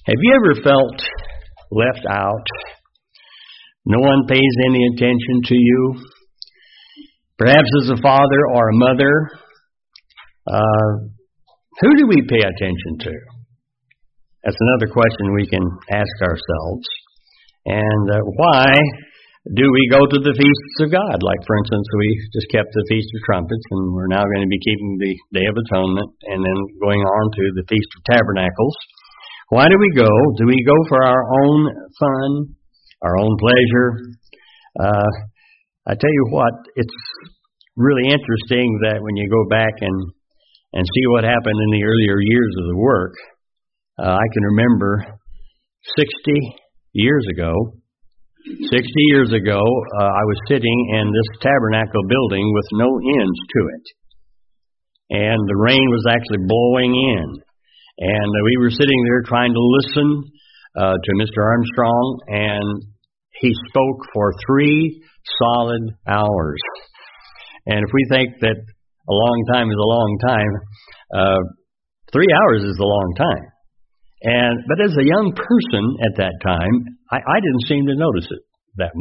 Have you ever felt left out? No one pays any attention to you? Perhaps as a father or a mother, who do we pay attention to? That's another question we can ask ourselves. And why do we go to the feasts of God? Like, for instance, we just kept the Feast of Trumpets, and we're now going to be keeping the Day of Atonement, and then going on to the Feast of Tabernacles. Why do we go? Do we go for our own fun, our own pleasure? I tell you what, it's really interesting that when you go back and see what happened in the earlier years of the work, I can remember 60 years ago, I was sitting in this tabernacle building with no ends to it. And the rain was actually blowing in. And we were sitting there trying to listen to Mr. Armstrong, and he spoke for 3 solid hours. And if we think that a long time is a long time, 3 hours is a long time. But as a young person at that time, I didn't seem to notice it that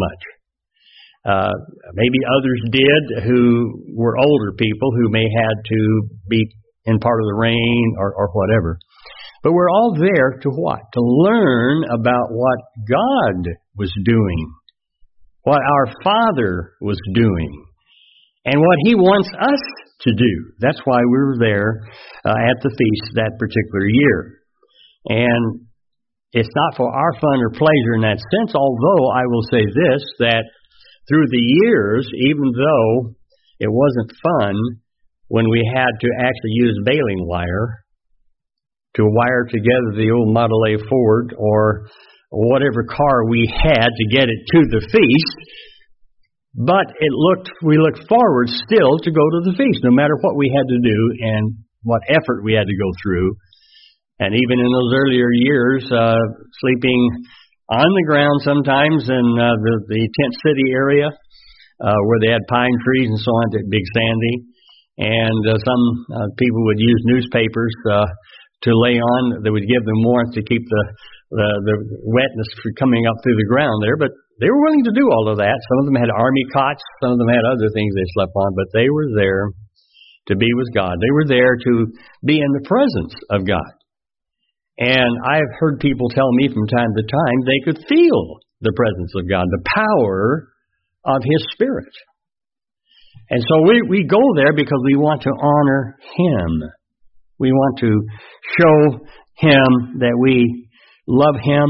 much. Maybe others did who were older people who may had to be in part of the rain or whatever. But we're all there to what? To learn about what God was doing, what our Father was doing, and what He wants us to do. That's why we were there at the feast that particular year. And it's not for our fun or pleasure in that sense, although I will say this, that through the years, even though it wasn't fun when we had to actually use baling wire to wire together the old Model A Ford or whatever car we had to get it to the feast, but we looked forward still to go to the feast, no matter what we had to do and what effort we had to go through. And even in those earlier years, sleeping on the ground sometimes in the Tent City area, where they had pine trees and so on, Big Sandy. And some people would use newspapers to lay on that would give them warmth to keep the wetness from coming up through the ground there. But they were willing to do all of that. Some of them had army cots. Some of them had other things they slept on. But they were there to be with God. They were there to be in the presence of God. And I've heard people tell me from time to time they could feel the presence of God, the power of His Spirit. And so we go there because we want to honor Him. We want to show Him that we love Him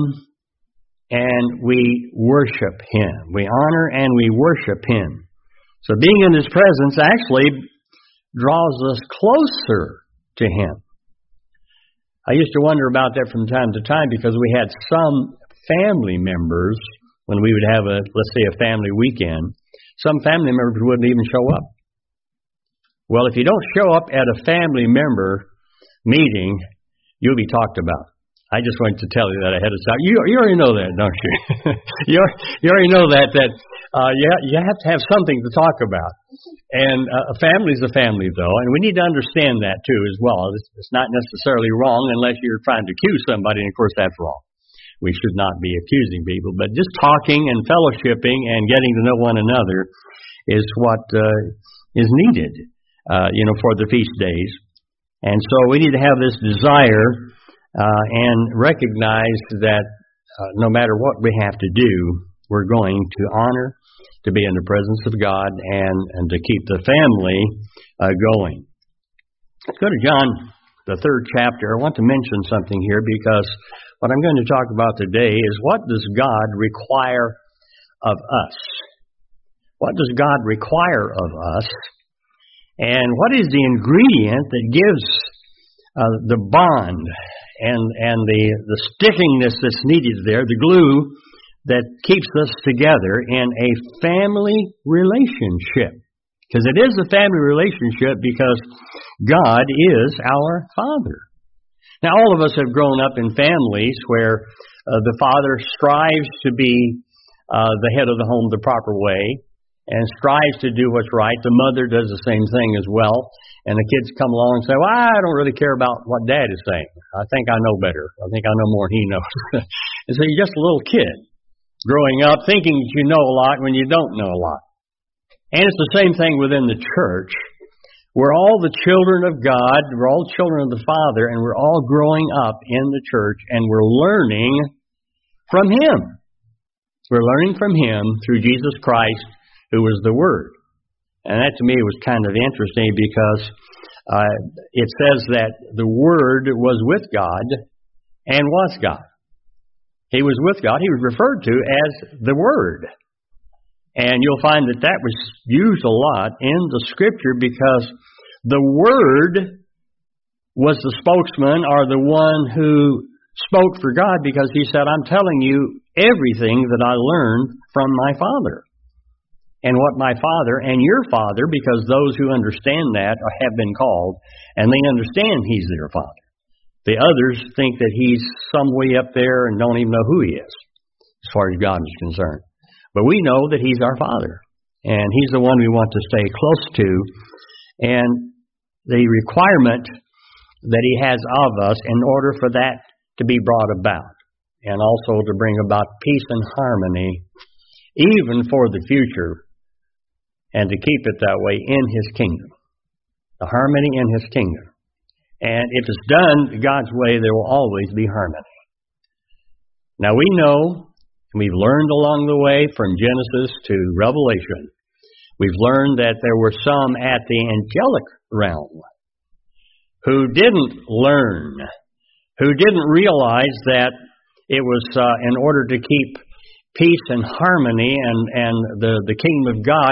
and we worship Him. We honor and we worship Him. So being in His presence actually draws us closer to Him. I used to wonder about that from time to time because we had some family members, when we would have let's say a family weekend, some family members wouldn't even show up. Well, if you don't show up at a family member meeting, you'll be talked about. I just wanted to tell you that ahead of time. You already know that, don't you? you already know that you have to have something to talk about. And a family is a family, though, and we need to understand that, too, as well. It's not necessarily wrong unless you're trying to accuse somebody, and, of course, that's wrong. We should not be accusing people. But just talking and fellowshipping and getting to know one another is what is needed, for the feast days. And so we need to have this desire and recognize that no matter what we have to do, we're going to honor, to be in the presence of God, and to keep the family going. Let's go to John, the 3rd chapter. I want to mention something here because what I'm going to talk about today is what does God require of us? What does God require of us? And what is the ingredient that gives the bond and the stickingness that's needed there, the glue that keeps us together in a family relationship? Because it is a family relationship because God is our Father. Now, all of us have grown up in families where the father strives to be the head of the home the proper way, and strives to do what's right. The mother does the same thing as well. And the kids come along and say, well, I don't really care about what Dad is saying. I think I know better. I think I know more than he knows. And so you're just a little kid growing up thinking that you know a lot when you don't know a lot. And it's the same thing within the church. We're all the children of God. We're all children of the Father, and we're all growing up in the church, and we're learning from Him. We're learning from Him through Jesus Christ, who was the Word. And that to me was kind of interesting because it says that the Word was with God and was God. He was with God. He was referred to as the Word. And you'll find that that was used a lot in the Scripture because the Word was the spokesman or the one who spoke for God, because He said, I'm telling you everything that I learned from my Father. And what my Father and your Father, because those who understand that have been called, and they understand He's their Father. The others think that He's some way up there and don't even know who He is, as far as God is concerned. But we know that He's our Father, and He's the one we want to stay close to. And the requirement that He has of us in order for that to be brought about, and also to bring about peace and harmony, even for the future, and to keep it that way in His kingdom. The harmony in His kingdom. And if it's done God's way, there will always be harmony. Now we know, we've learned along the way from Genesis to Revelation, we've learned that there were some at the angelic realm who didn't learn, who didn't realize that it was in order to keep peace and harmony and the kingdom of God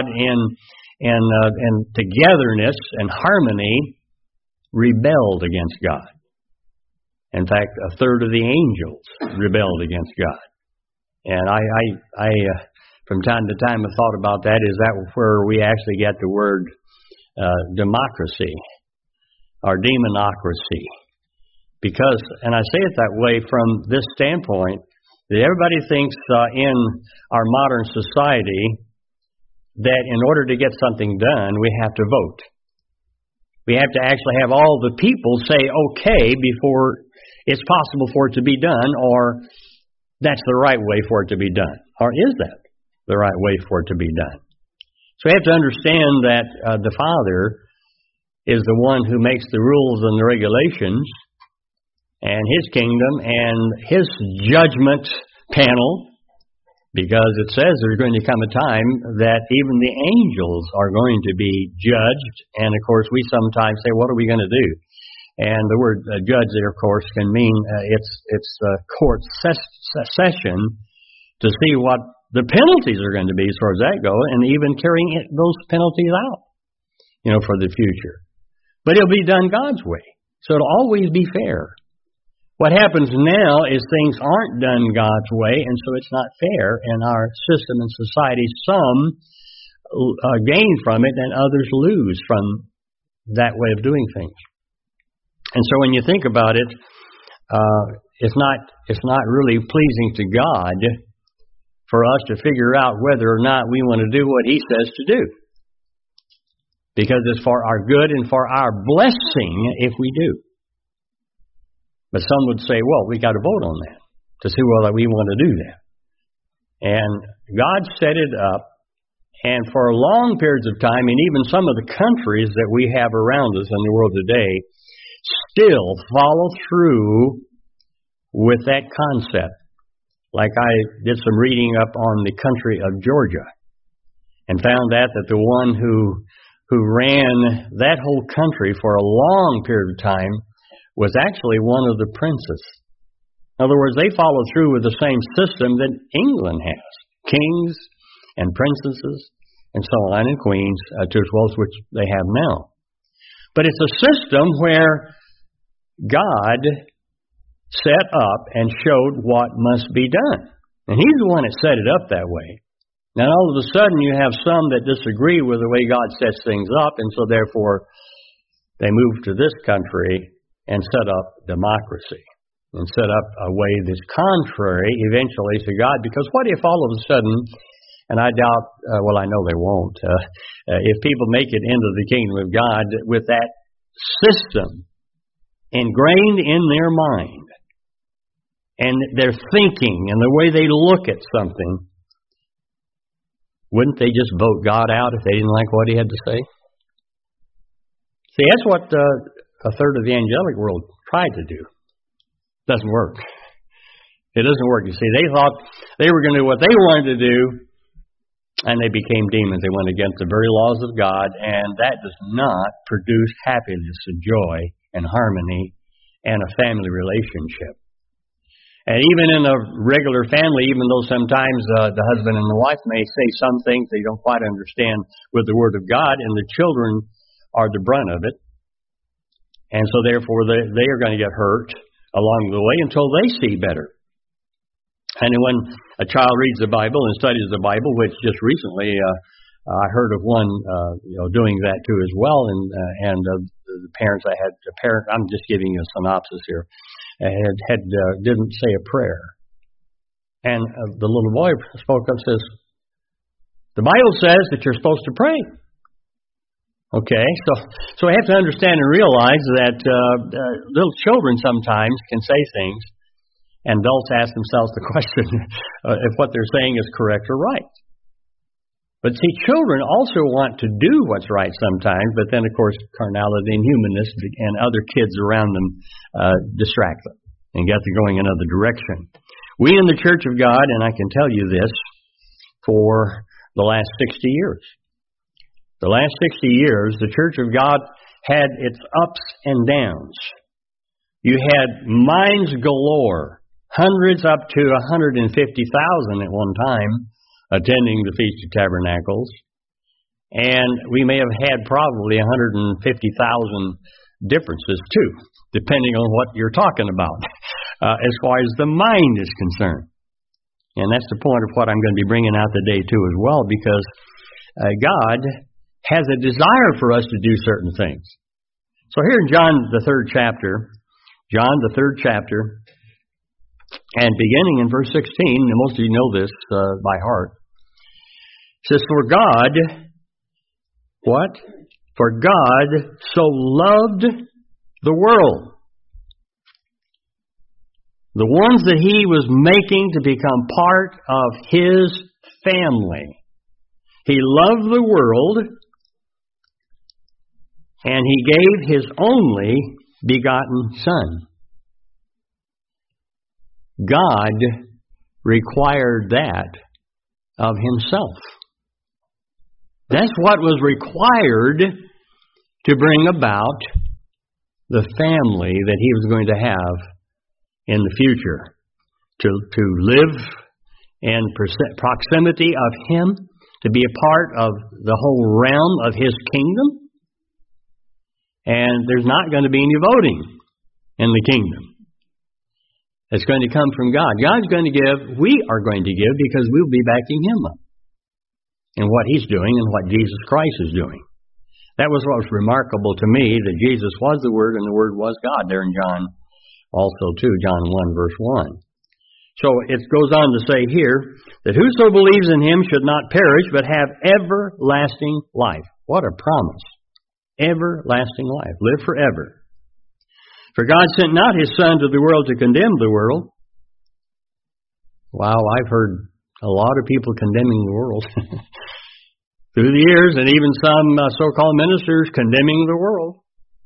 and togetherness and harmony, rebelled against God. In fact, a third of the angels rebelled against God. And I from time to time have thought about that. Is that where we actually get the word democracy or demonocracy? Because, and I say it that way from this standpoint, that everybody thinks in our modern society that in order to get something done, we have to vote. We have to actually have all the people say okay before it's possible for it to be done, or that's the right way for it to be done. Or is that the right way for it to be done? So we have to understand that the Father is the one who makes the rules and the regulations, and His kingdom and His judgment panel, because it says there's going to come a time that even the angels are going to be judged. And of course we sometimes say, what are we going to do? And the word judge there, of course, can mean it's court session to see what the penalties are going to be as far as that goes, and even carrying those penalties out, for the future. But it'll be done God's way, so it'll always be fair. What happens now is things aren't done God's way, and so it's not fair in our system and society. Some gain from it, and others lose from that way of doing things. And so when you think about it, it's not really pleasing to God for us to figure out whether or not we want to do what He says to do. Because it's for our good and for our blessing if we do. But some would say, well, we got to vote on that to see whether we want to do that. And God set it up, and for long periods of time, and even some of the countries that we have around us in the world today, still follow through with that concept. Like I did some reading up on the country of Georgia and found out that the one who ran that whole country for a long period of time was actually one of the princes. In other words, they follow through with the same system that England has. Kings and princesses and so on, and queens, to as well as which they have now. But it's a system where God set up and showed what must be done. And He's the one that set it up that way. Now all of a sudden you have some that disagree with the way God sets things up, and so therefore they move to this country and set up democracy, and set up a way that's contrary eventually to God. Because what if all of a sudden And I doubt, I know they won't, if people make it into the kingdom of God with that system ingrained in their mind and their thinking and the way they look at something, wouldn't they just vote God out if they didn't like what he had to say? See, that's what a third of the angelic world tried to do. Doesn't work. It doesn't work. You see, they thought they were going to do what they wanted to do, and they became demons. They went against the very laws of God, and that does not produce happiness and joy and harmony and a family relationship. And even in a regular family, even though sometimes the husband and the wife may say some things they don't quite understand with the Word of God, and the children are the brunt of it. And so therefore they are going to get hurt along the way until they see better. And when a child reads the Bible and studies the Bible, which just recently I heard of one doing that too as well, and the parents, I'm just giving you a synopsis here, didn't say a prayer. And the little boy spoke up and says, the Bible says that you're supposed to pray. Okay, so I have to understand and realize that little children sometimes can say things, and adults ask themselves the question if what they're saying is correct or right. But see, children also want to do what's right sometimes, but then, of course, carnality and humanness and other kids around them distract them and get them going another direction. We in the Church of God, and I can tell you this, for the last 60 years, the last 60 years, the Church of God had its ups and downs. You had minds galore, hundreds up to 150,000 at one time attending the Feast of Tabernacles. And we may have had probably 150,000 differences too, depending on what you're talking about, as far as the mind is concerned. And that's the point of what I'm going to be bringing out today too as well, because God has a desire for us to do certain things. So here in John, the third chapter, and beginning in verse 16, and most of you know this by heart, it says, For God, what? For God so loved the world. The ones that he was making to become part of his family. He loved the world, and he gave his only begotten Son. God required that of himself. That's what was required to bring about the family that he was going to have in the future. To live in proximity of him, to be a part of the whole realm of his kingdom. And there's not going to be any voting in the kingdom. It's going to come from God. God's going to give, we are going to give, because we'll be backing him up in what he's doing and what Jesus Christ is doing. That was what was remarkable to me, that Jesus was the Word and the Word was God, there in John also too, John 1 verse 1. So it goes on to say here that whoso believes in him should not perish but have everlasting life. What a promise. Everlasting life. Live forever. For God sent not his Son to the world to condemn the world. Wow, I've heard a lot of people condemning the world through the years, and even some so-called ministers condemning the world.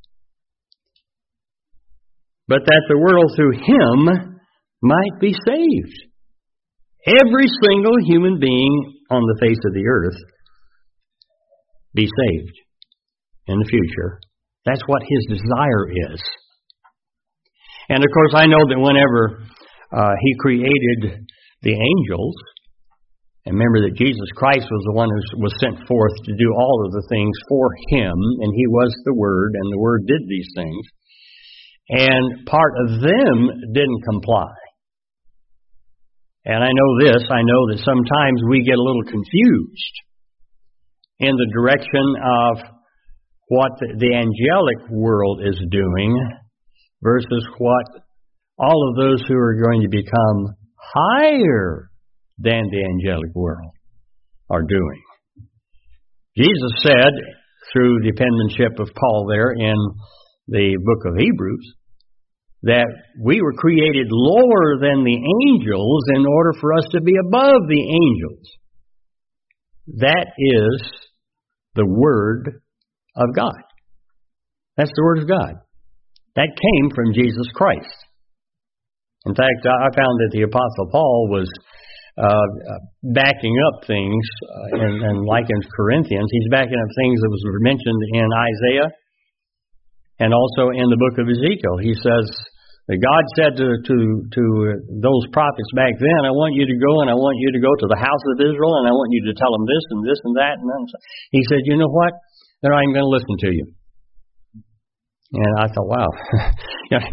But that the world through him might be saved. Every single human being on the face of the earth be saved in the future. That's what his desire is. And of course, I know that whenever he created the angels, and remember that Jesus Christ was the one who was sent forth to do all of the things for him, and he was the Word, and the Word did these things. And part of them didn't comply. And I know that sometimes we get a little confused in the direction of what the angelic world is doing versus what all of those who are going to become higher than the angelic world. are doing. Jesus said, through the penmanship of Paul there in the book of Hebrews, that we were created lower than the angels in order for us to be above the angels. That is the Word of God. That's the Word of God. That came from Jesus Christ. In fact, I found that the Apostle Paul was backing up things, and like in Corinthians, he's backing up things that was mentioned in Isaiah and also in the book of Ezekiel. He says that God said to those prophets back then, I want you to go and I want you to go to the house of Israel and I want you to tell them this and this and that. And he said, you know what? They're not even going to listen to you. And I thought, wow, and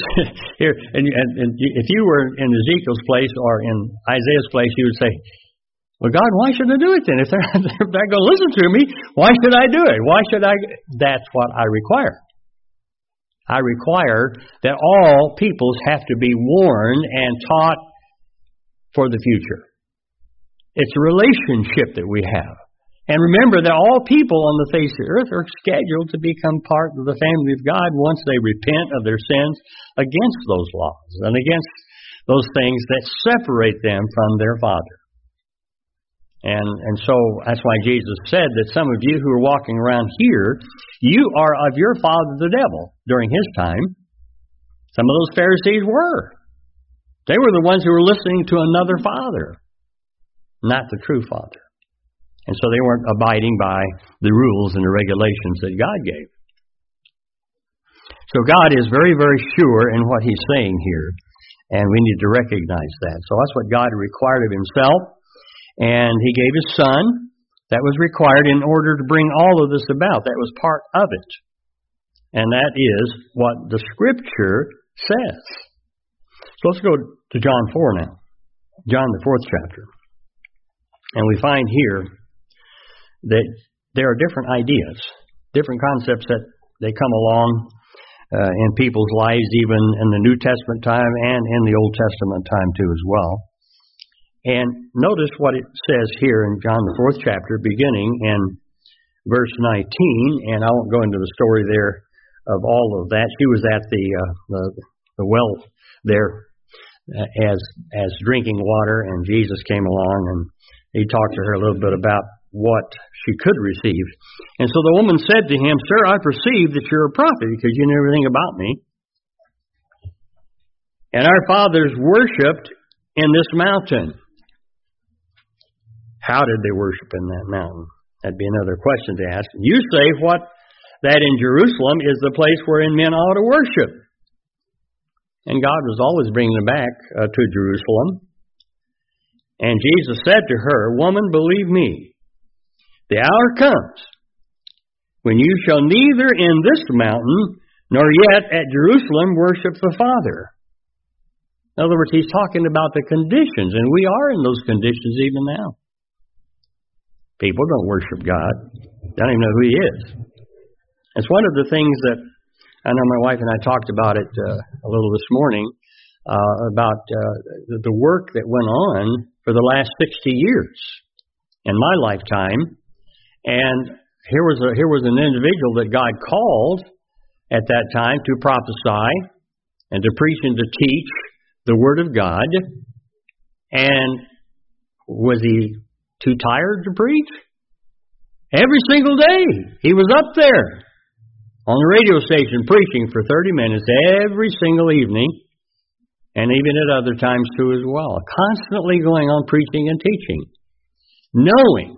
if you were in Ezekiel's place or in Isaiah's place, you would say, well, God, why should I do it then? If they're not going to listen to me, why should I do it? Why should I? That's what I require. I require that all peoples have to be warned and taught for the future. It's a relationship that we have. And remember that all people on the face of the earth are scheduled to become part of the family of God once they repent of their sins against those laws and against those things that separate them from their Father. And so that's why Jesus said that some of you who are walking around here, you are of your father the devil during his time. Some of those Pharisees were. They were the ones who were listening to another father, not the true Father. And so they weren't abiding by the rules and the regulations that God gave. So God is very, very sure in what He's saying here, and we need to recognize that. So that's what God required of Himself, and He gave His Son. That was required in order to bring all of this about. That was part of it. And that is what the Scripture says. So let's go to John 4 now. John, the 4th chapter. And we find here that there are different ideas, different concepts that they come along in people's lives, even in the New Testament time and in the Old Testament time too as well. And notice what it says here in John the 4th chapter, beginning in verse 19, and I won't go into the story there of all of that. She was at the well there as drinking water, and Jesus came along and He talked to her a little bit about what she could receive. And so the woman said to him, Sir, I perceive that you're a prophet because you know everything about me. And our fathers worshipped in this mountain. How did they worship in that mountain? That'd be another question to ask. You say that in Jerusalem is the place wherein men ought to worship. And God was always bringing them back to Jerusalem. And Jesus said to her, Woman, believe me, the hour comes when you shall neither in this mountain nor yet at Jerusalem worship the Father. In other words, He's talking about the conditions, and we are in those conditions even now. People don't worship God. They don't even know who He is. It's one of the things that I know my wife and I talked about it a little this morning, about the work that went on for the last 60 years in my lifetime. And here was an individual that God called at that time to prophesy and to preach and to teach the Word of God. And was he too tired to preach? Every single day he was up there on the radio station preaching for 30 minutes every single evening, and even at other times too as well. Constantly going on preaching and teaching, knowing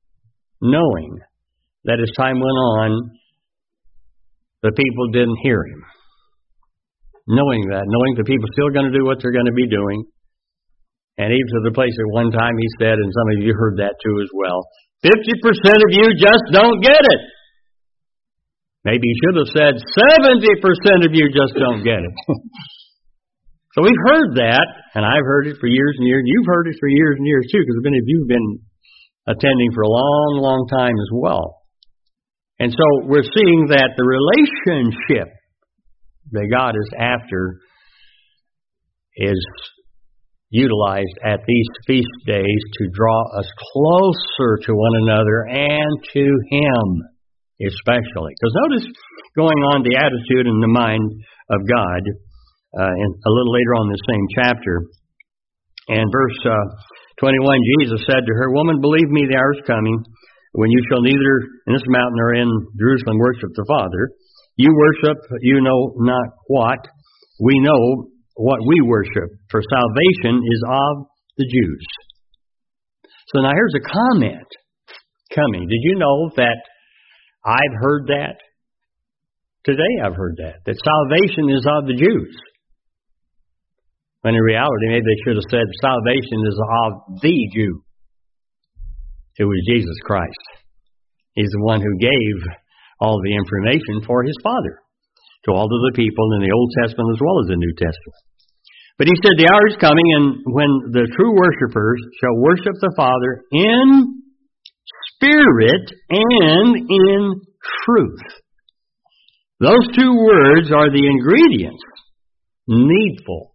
that as time went on, the people didn't hear him. Knowing the people still going to do what they're going to be doing. And even to the place at one time he said, and some of you heard that too as well, 50% of you just don't get it. Maybe he should have said 70% of you just don't get it. So we've heard that, and I've heard it for years and years. You've heard it for years and years too, because many of you have been attending for a long, long time as well. And so we're seeing that the relationship that God is after is utilized at these feast days to draw us closer to one another and to Him especially. Because notice going on the attitude and the mind of God and a little later on in the same chapter. And verse 21, Jesus said to her, "Woman, believe me, the hour is coming when you shall neither in this mountain or in Jerusalem worship the Father. You worship, you know not what. We know what we worship, for salvation is of the Jews." So now here's a comment coming. Did you know that I've heard that? Today I've heard that salvation is of the Jews. When in reality, maybe they should have said salvation is of the Jew, who was Jesus Christ. He's the one who gave all the information for His Father to all of the people in the Old Testament as well as the New Testament. But He said the hour is coming and when the true worshipers shall worship the Father in spirit and in truth. Those two words are the ingredients needful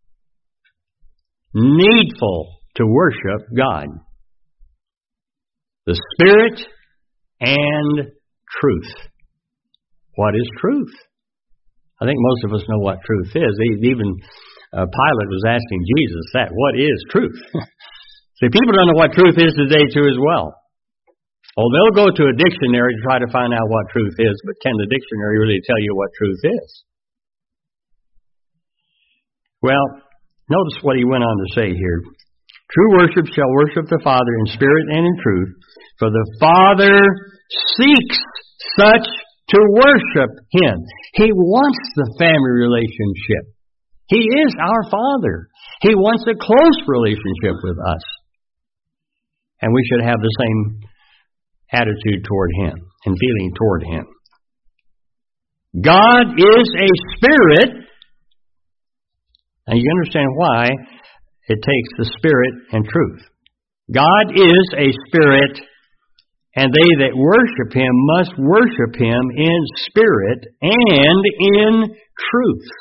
to worship God. The Spirit and truth. What is truth? I think most of us know what truth is. Even Pilate was asking Jesus that. What is truth? See, people don't know what truth is today too as well. Oh, they'll go to a dictionary to try to find out what truth is, but can the dictionary really tell you what truth is? Well, notice what he went on to say here. True worship shall worship the Father in spirit and in truth, for the Father seeks such to worship Him. He wants the family relationship. He is our Father. He wants a close relationship with us. And we should have the same attitude toward Him and feeling toward Him. God is a spirit. And you understand why it takes the Spirit and truth. God is a spirit, and they that worship Him must worship Him in spirit and in truth.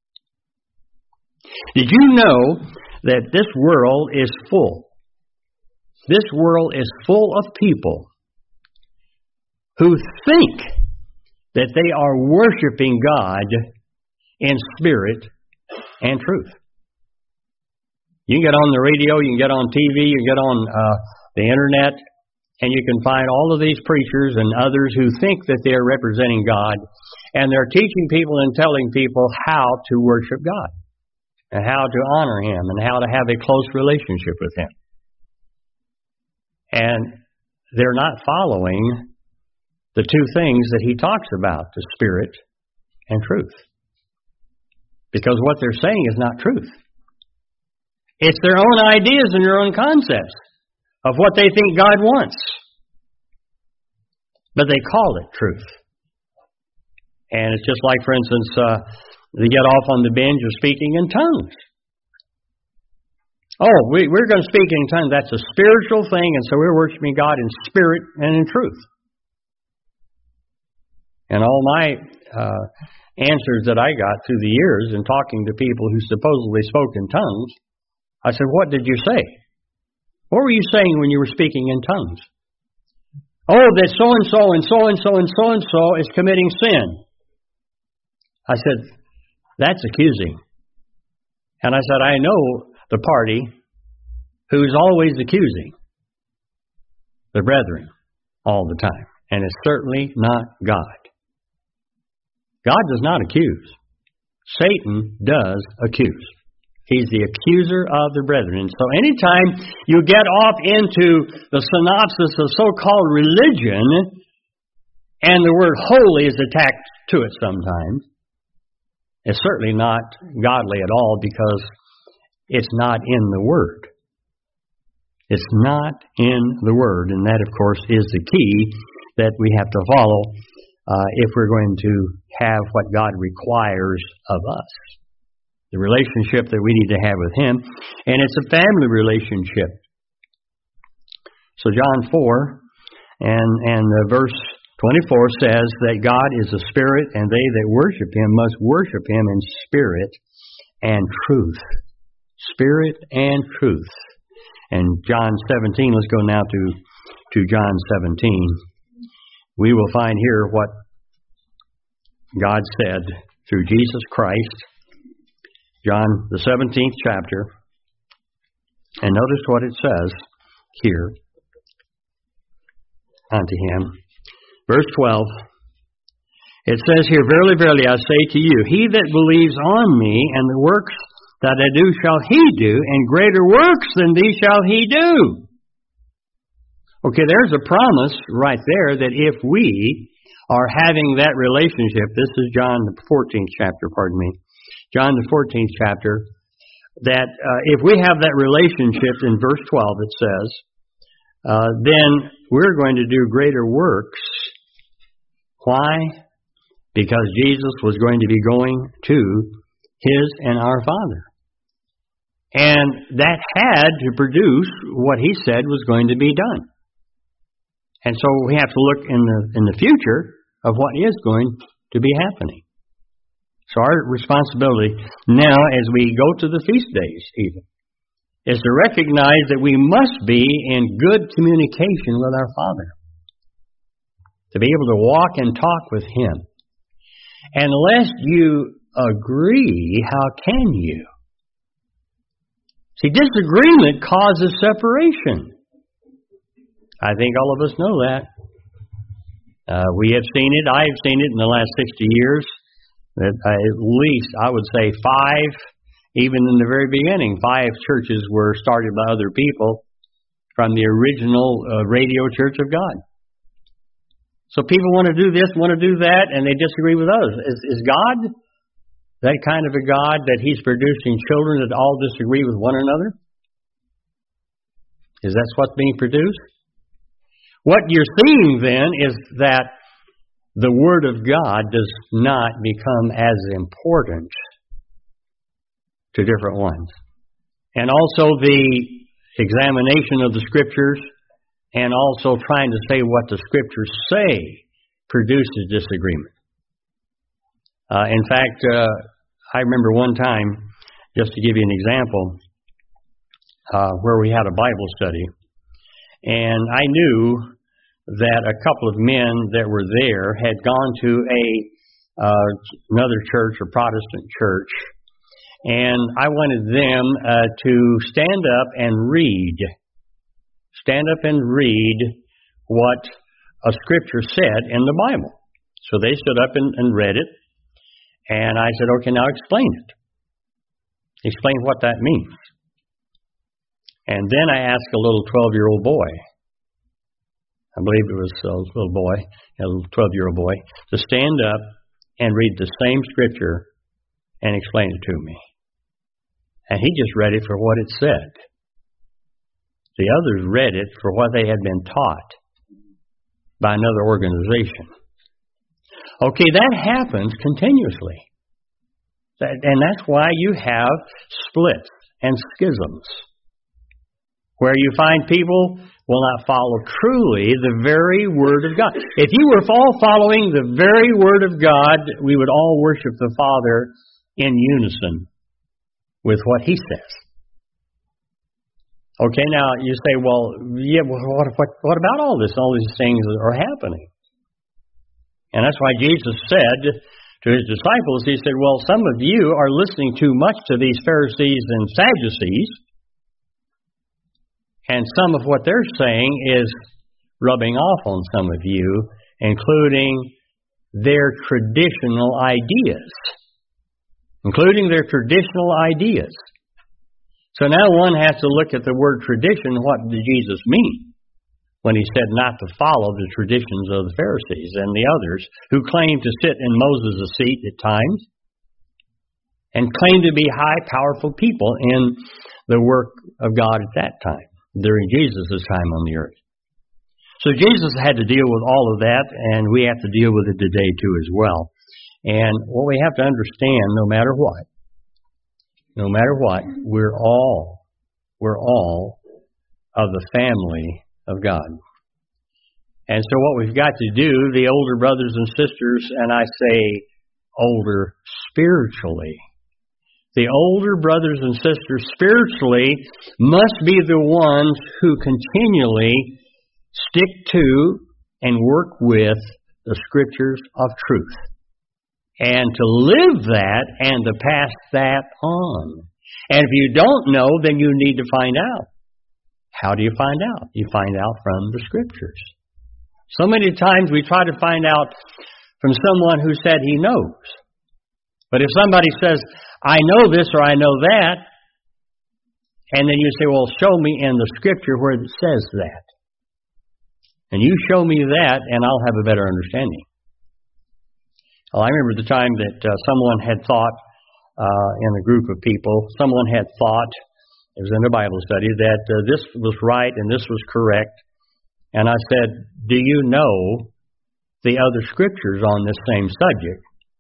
Did you know that this world is full? This world is full of people who think that they are worshiping God in spirit and truth. You can get on the radio, you can get on TV, you can get on the internet, and you can find all of these preachers and others who think that they are representing God, and they're teaching people and telling people how to worship God, and how to honor Him, and how to have a close relationship with Him. And they're not following the two things that He talks about, the Spirit and truth. Because what they're saying is not truth. It's their own ideas and their own concepts of what they think God wants. But they call it truth. And it's just like, for instance, they get off on the binge of speaking in tongues. Oh, we're going to speak in tongues. That's a spiritual thing, and so we're worshiping God in spirit and in truth. And all my answers that I got through the years in talking to people who supposedly spoke in tongues, I said, what did you say? What were you saying when you were speaking in tongues? Oh, that so-and-so and so-and-so and so-and-so is committing sin. I said, that's accusing. And I said, I know the party who's always accusing the brethren all the time. And it's certainly not God. God does not accuse. Satan does accuse. He's the accuser of the brethren. So anytime you get off into the synopsis of so-called religion, and the word holy is attached to it sometimes, it's certainly not godly at all because it's not in the Word. It's not in the Word, and that, of course, is the key that we have to follow if we're going to have what God requires of us. The relationship that we need to have with Him. And it's a family relationship. So John 4 and verse 24 says that God is a spirit, and they that worship Him must worship Him in spirit and truth. spirit and truth. And John 17, let's go now to John 17. We will find here what God said through Jesus Christ. John, the 17th chapter. And notice what it says here unto him. Verse 12. It says here, Verily, verily, I say to you, he that believes on me, and the works that I do shall he do, and greater works than these shall he do. Okay, there's a promise right there that if we are having that relationship, this is John the 14th chapter, John the 14th chapter, that if we have that relationship in verse 12, it says, then we're going to do greater works. Why? Because Jesus was going to be going to his and our Father. And that had to produce what he said was going to be done. And so we have to look in the future of what is going to be happening. So our responsibility now as we go to the feast days even is to recognize that we must be in good communication with our Father. To be able to walk and talk with him. Unless you agree, how can you? See, disagreement causes separation. I think all of us know that. We have seen it. I have seen it in the last 60 years. That at least, I would say 5, even in the very beginning, 5 churches were started by other people from the original radio Church of God. So people want to do this, want to do that, and they disagree with others. Is God that kind of a God that he's producing children that all disagree with one another? Is that what's being produced? What you're seeing then is that the Word of God does not become as important to different ones. And also the examination of the Scriptures and also trying to say what the Scriptures say produces disagreement. In fact, I remember one time, just to give you an example, where we had a Bible study, and I knew that a couple of men that were there had gone to another church, a Protestant church, and I wanted them to stand up and read what a Scripture said in the Bible. So they stood up and read it, and I said, okay, now explain it. Explain what that means. And then I asked a little 12-year-old boy, I believe it was a little boy, a little 12-year-old boy, to stand up and read the same Scripture and explain it to me. And he just read it for what it said. The others read it for what they had been taught by another organization. Okay, that happens continuously. And that's why you have splits and schisms, where you find people will not follow truly the very Word of God. If you were all following the very Word of God, we would all worship the Father in unison with what He says. Okay, now you say, well, yeah, what about all this? All these things are happening. And that's why Jesus said to His disciples, He said, well, some of you are listening too much to these Pharisees and Sadducees, and some of what they're saying is rubbing off on some of you, including their traditional ideas. So now one has to look at the word tradition. What did Jesus mean when He said not to follow the traditions of the Pharisees and the others who claimed to sit in Moses' seat at times and claimed to be high, powerful people in the work of God at that time, during Jesus' time on the earth. So Jesus had to deal with all of that, and we have to deal with it today too as well. And what we have to understand, no matter what, we're all of the family of God. And so what we've got to do, the older brothers and sisters, and I say older spiritually, The older brothers and sisters spiritually must be the ones who continually stick to and work with the Scriptures of truth. And to live that and to pass that on. And if you don't know, then you need to find out. How do you find out? You find out from the Scriptures. So many times we try to find out from someone who said he knows. But if somebody says, I know this or I know that, and then you say, well, show me in the Scripture where it says that. And you show me that, and I'll have a better understanding. Well, I remember the time that someone had thought in a group of people, someone had thought, it was in a Bible study, that this was right and this was correct. And I said, do you know the other Scriptures on this same subject?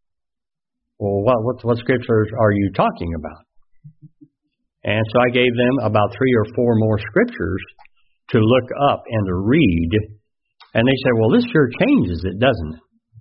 Well, what Scriptures are you talking about? And so I gave them about 3 or 4 more Scriptures to look up and to read. And they said, well, this sure changes it, doesn't it?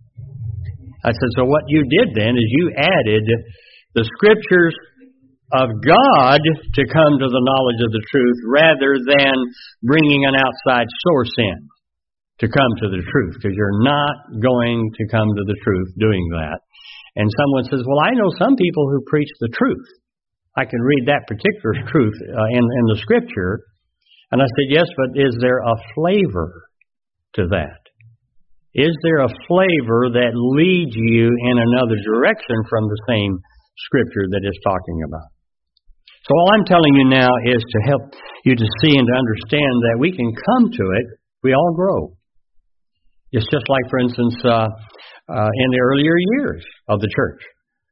I said, so what you did then is you added the Scriptures of God to come to the knowledge of the truth rather than bringing an outside source in to come to the truth, because you're not going to come to the truth doing that. And someone says, well, I know some people who preach the truth. I can read that particular truth in the Scripture. And I said, yes, but is there a flavor to that? Is there a flavor that leads you in another direction from the same Scripture that it's talking about? So all I'm telling you now is to help you to see and to understand that we can come to it. We all grow. It's just like, for instance, in the earlier years of the church,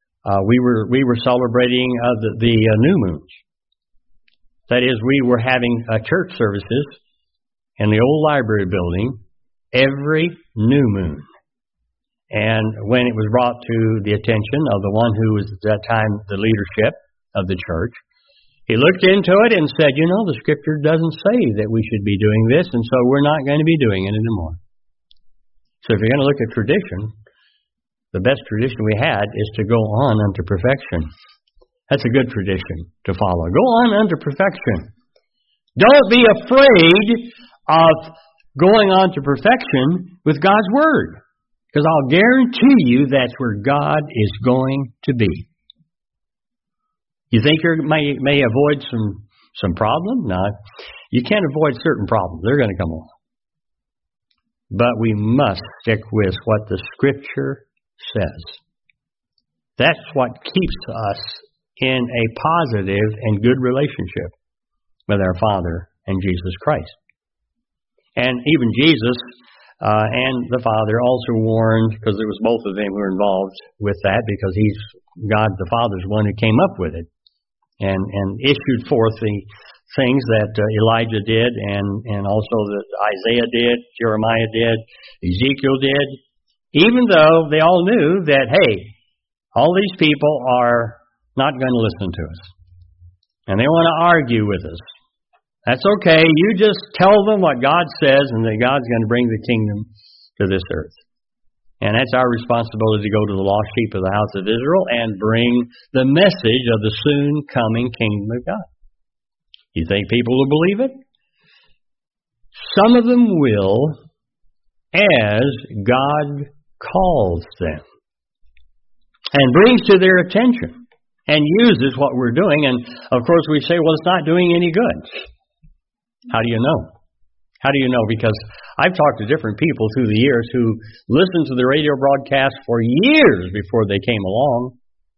we were celebrating the new moons. That is, we were having church services in the old library building every new moon. And when it was brought to the attention of the one who was at that time the leadership of the church, he looked into it and said, you know, the Scripture doesn't say that we should be doing this, and so we're not going to be doing it anymore. So if you're going to look at tradition, the best tradition we had is to go on unto perfection. That's a good tradition to follow. Go on unto perfection. Don't be afraid of going on to perfection with God's Word, because I'll guarantee you that's where God is going to be. You think you may avoid some problem? No. You can't avoid certain problems. They're going to come along. But we must stick with what the Scripture says. That's what keeps us in a positive and good relationship with our Father and Jesus Christ. And even Jesus and the Father also warned, because it was both of them who were involved with that, because God the Father's one who came up with it and issued forth the things that Elijah did and also that Isaiah did, Jeremiah did, Ezekiel did, even though they all knew that, hey, all these people are not going to listen to us. And they want to argue with us. That's okay. You just tell them what God says and that God's going to bring the kingdom to this earth. And that's our responsibility to go to the lost sheep of the house of Israel and bring the message of the soon coming kingdom of God. You think people will believe it? Some of them will, as God calls them and brings to their attention and uses what we're doing. And, of course, we say, well, it's not doing any good. How do you know? How do you know? Because I've talked to different people through the years who listened to the radio broadcast for years before they came along.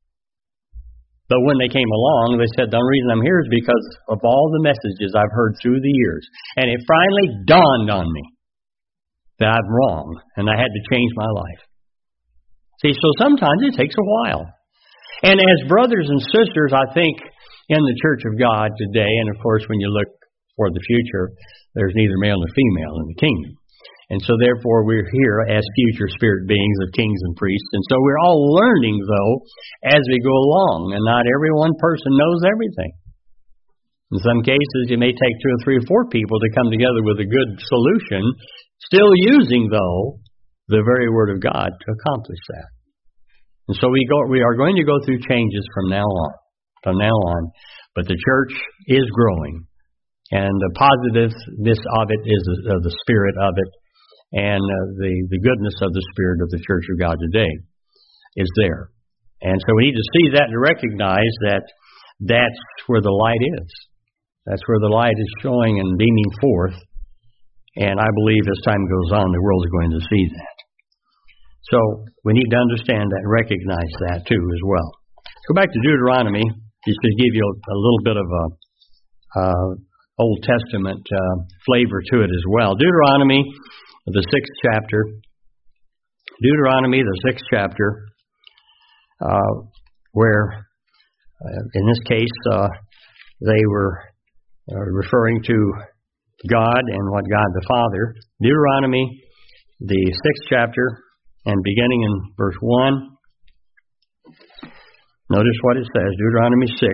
But when they came along, they said, the only reason I'm here is because of all the messages I've heard through the years. And it finally dawned on me that I'm wrong, and I had to change my life. See, so sometimes it takes a while. And as brothers and sisters, I think, in the Church of God today, and of course when you look for the future, there's neither male nor female in the kingdom. And so therefore we're here as future spirit beings of kings and priests. And so we're all learning, though, as we go along. And not every one person knows everything. In some cases, you may take 2 or 3 or 4 people to come together with a good solution, still using, though, the very Word of God to accomplish that. And so we are going to go through changes from now on. from now on. But the church is growing. And the positiveness of it is the spirit of it. And the goodness of the spirit of the Church of God today is there. And so we need to see that and recognize that that's where the light is. That's where the light is showing and beaming forth. And I believe as time goes on, the world is going to see that. So we need to understand that and recognize that too as well. Go back to Deuteronomy, just to give you a little bit of a Old Testament flavor to it as well. Deuteronomy, the 6th chapter. Deuteronomy, the 6th chapter, where in this case they were referring to God and what God the Father. Deuteronomy, the 6th chapter, and beginning in verse 1. Notice what it says, Deuteronomy 6,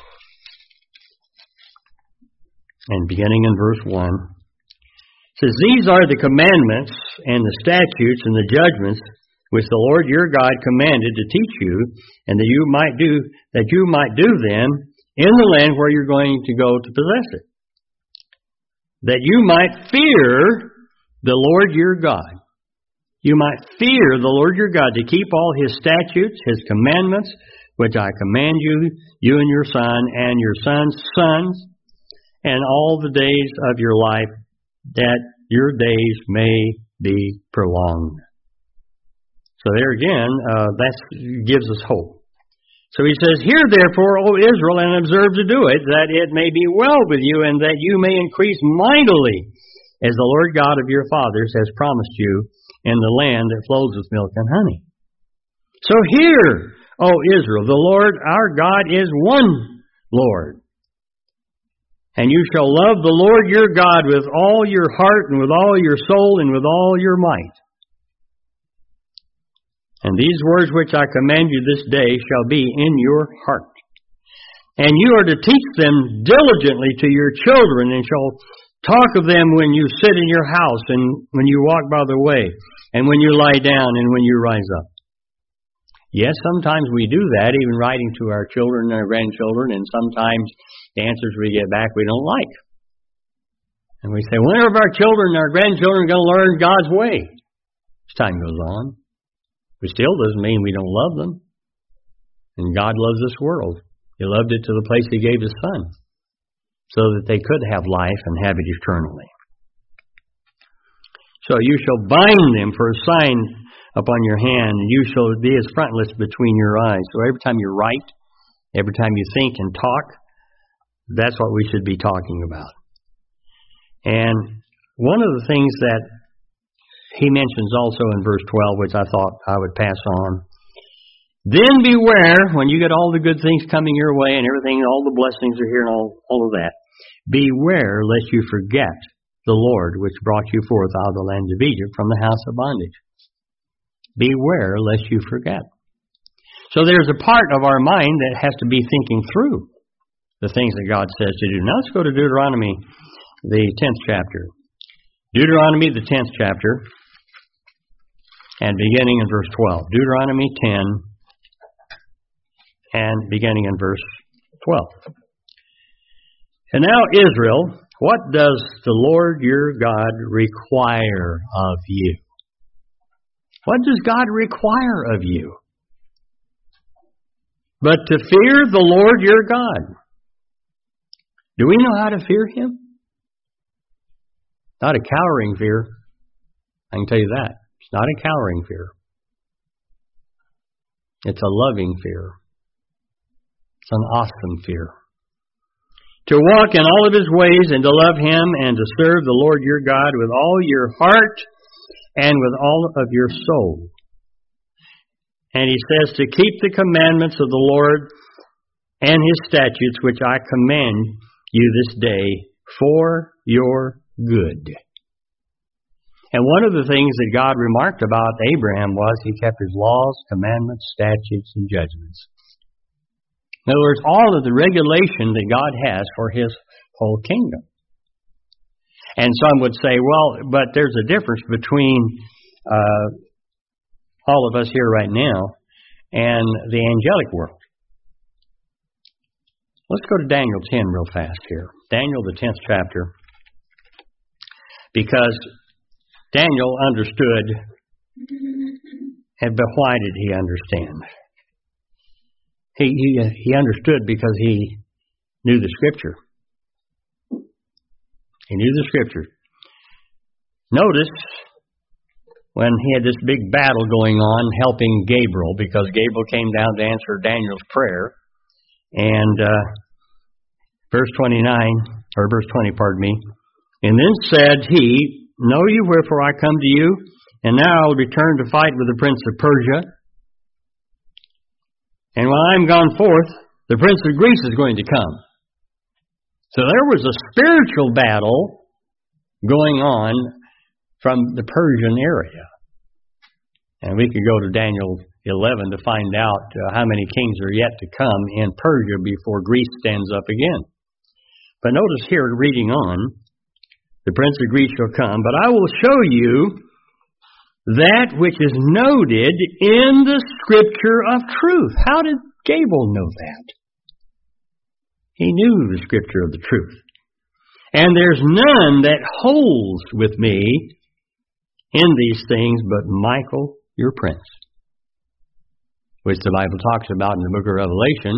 and beginning in verse 1. It says, "These are the commandments and the statutes and the judgments which the Lord your God commanded to teach you, and that you might do them in the land where you're going to go to possess it, that you might fear the Lord your God." You might fear the Lord your God, to keep all His statutes, His commandments, which I command you, you and your son, and your son's sons, and all the days of your life, that your days may be prolonged. So there again, that gives us hope. So he says, "Hear therefore, O Israel, and observe to do it, that it may be well with you, and that you may increase mightily, as the Lord God of your fathers has promised you, in the land that flows with milk and honey." So hear, O Israel, the Lord our God is one Lord. And you shall love the Lord your God with all your heart, and with all your soul, and with all your might. And these words which I command you this day shall be in your heart. And you are to teach them diligently to your children, and shall talk of them when you sit in your house, and when you walk by the way, and when you lie down, and when you rise up. Yes, sometimes we do that, even writing to our children and our grandchildren, and sometimes the answers we get back we don't like. And we say, when are our children and our grandchildren going to learn God's way? As time goes on, it still doesn't mean we don't love them. And God loves this world. He loved it to the place He gave His Son, so that they could have life and have it eternally. So you shall bind them for a sign upon your hand, and you shall be as frontlets between your eyes. So every time you write, every time you think and talk, that's what we should be talking about. And one of the things that he mentions also in verse 12, which I thought I would pass on, "Then beware," when you get all the good things coming your way and everything, all the blessings are here and all of that, "beware lest you forget the Lord which brought you forth out of the land of Egypt from the house of bondage." Beware lest you forget. So there's a part of our mind that has to be thinking through the things that God says to do. Now let's go to Deuteronomy, the 10th chapter. Deuteronomy, the 10th chapter, and beginning in verse 12. Deuteronomy 10, and beginning in verse 12. "And now, Israel, what does the Lord your God require of you?" What does God require of you? "But to fear the Lord your God." Do we know how to fear Him? Not a cowering fear. I can tell you that. It's not a cowering fear. It's a loving fear. It's an awesome fear. "To walk in all of His ways, and to love Him, and to serve the Lord your God with all your heart and with all of your soul." And he says to keep the commandments of the Lord and His statutes, which I command you this day for your good. And one of the things that God remarked about Abraham was he kept His laws, commandments, statutes, and judgments. In other words, all of the regulation that God has for His whole kingdom. And some would say, well, but there's a difference between all of us here right now and the angelic world. Let's go to Daniel 10 real fast here. Daniel, the 10th chapter. Because Daniel understood, but why did he understand? He understood because he knew the Scripture. He knew the Scripture. Notice when he had this big battle going on helping Gabriel, because Gabriel came down to answer Daniel's prayer. And verse 29, or verse 20, pardon me. And then said he, Know you wherefore I come to you? And now I will return to fight with the prince of Persia. And when I am gone forth, the prince of Greece is going to come. So there was a spiritual battle going on from the Persian area. And we could go to Daniel 11 to find out how many kings are yet to come in Persia before Greece stands up again. But notice here, reading on, the prince of Greece shall come, but I will show you that which is noted in the Scripture of truth. How did Gabriel know that? He knew the Scripture of the truth. And there's none that holds with me in these things but Michael, your prince, which the Bible talks about in the book of Revelation.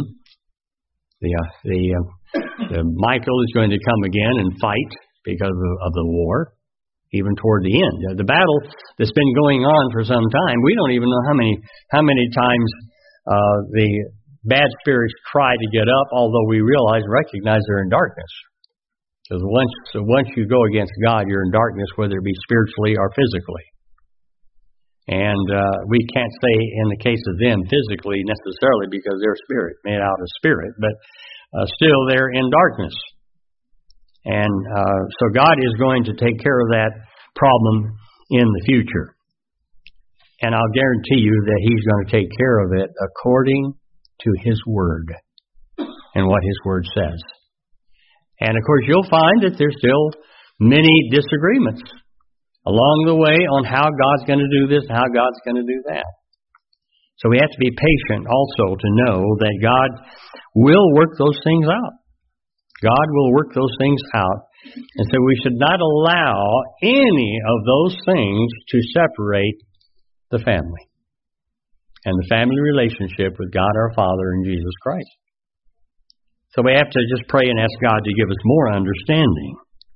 The Michael is going to come again and fight because of the war, even toward the end. The battle that's been going on for some time, we don't even know how many times the bad spirits try to get up, although we recognize they're in darkness. Because once you go against God, you're in darkness, whether it be spiritually or physically. And we can't say in the case of them physically necessarily because they're spirit, made out of spirit, but still they're in darkness. And so God is going to take care of that problem in the future. And I'll guarantee you that He's going to take care of it according to His Word and what His Word says. And of course, you'll find that there's still many disagreements along the way on how God's going to do this and how God's going to do that. So we have to be patient also to know that God will work those things out. God will work those things out. And so we should not allow any of those things to separate the family and the family relationship with God our Father and Jesus Christ. So we have to just pray and ask God to give us more understanding.